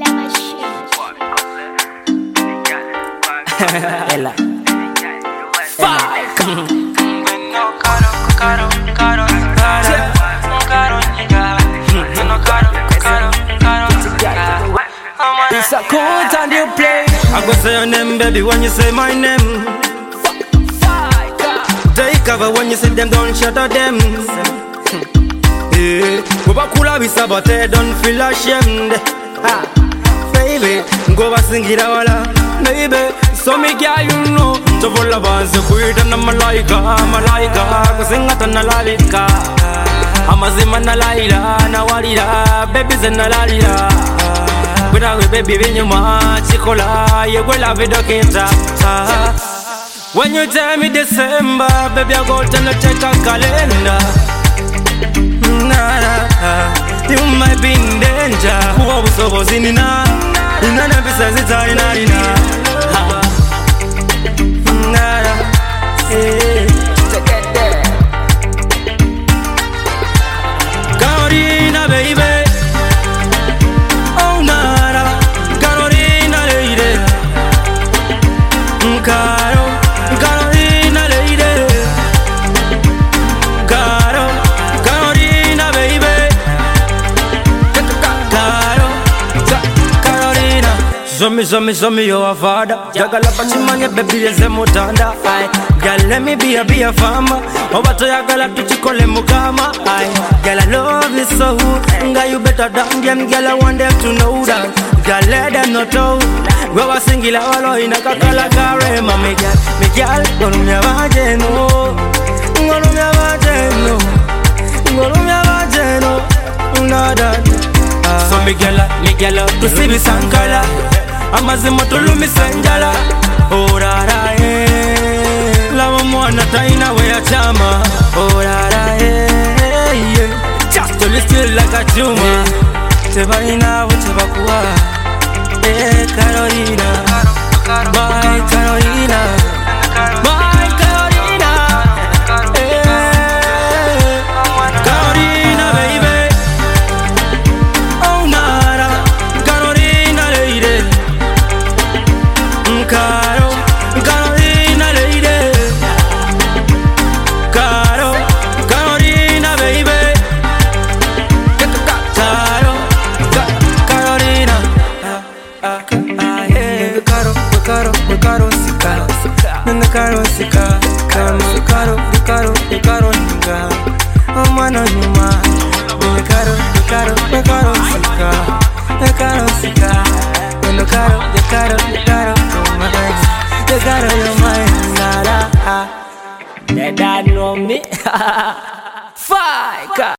La machine. Ella. Fuck. It's a cold and you play. I go say your name, baby, when you say my name. Take cover when you see them, don't shatter them. Go back cool with sabote, don't feel ashamed. Baby, go back sing it all. Baby, so me girl you know. To full of us, quit and I'm a malaika. Go sing at an alalika. I'm a zimana laila, nawarira, baby's an alalira. Without baby, when you march, Chicola, you will have it okay. When you tell me December, baby, I go to check a calendar. Nah, you might be in danger. Who was in Nina? None besides it's Arina. Carolina, baby. Oh, nada. Carolina, lady. Carolina, lady. Carolina, baby. Carolina. Show me your father. Jagala pachimanya baby eze mutanda. Girl, let me be a farmer. Obato yagala tuchikole mukama. Girl, I love you so. Nga you better than them. Girl, I want them to know that. Girl, let them not know. We were singing la walo ina kakala kare. Me girl, golumya vajeno. Golumya vajeno. Golumya vajeno. Nada. So me girl, to see me sankala. Amazimo tulumi sanjala. Oh rara Lava mwana taina we a chama. Oh rara just to listen like a chuma. Tebaina ucheba kuwa. Carolina. Bye Carolina. Bye Carolina. Carolina baby. Oh nara. Carolina lady. Carolina lady. Carolina baby. Carolina. Caro sika. Nana caro sika. Caro ninga. Mano nyuma. Caro sika. Caro sika. Nana caro. You're mine, nada. They don't know me. Fuck.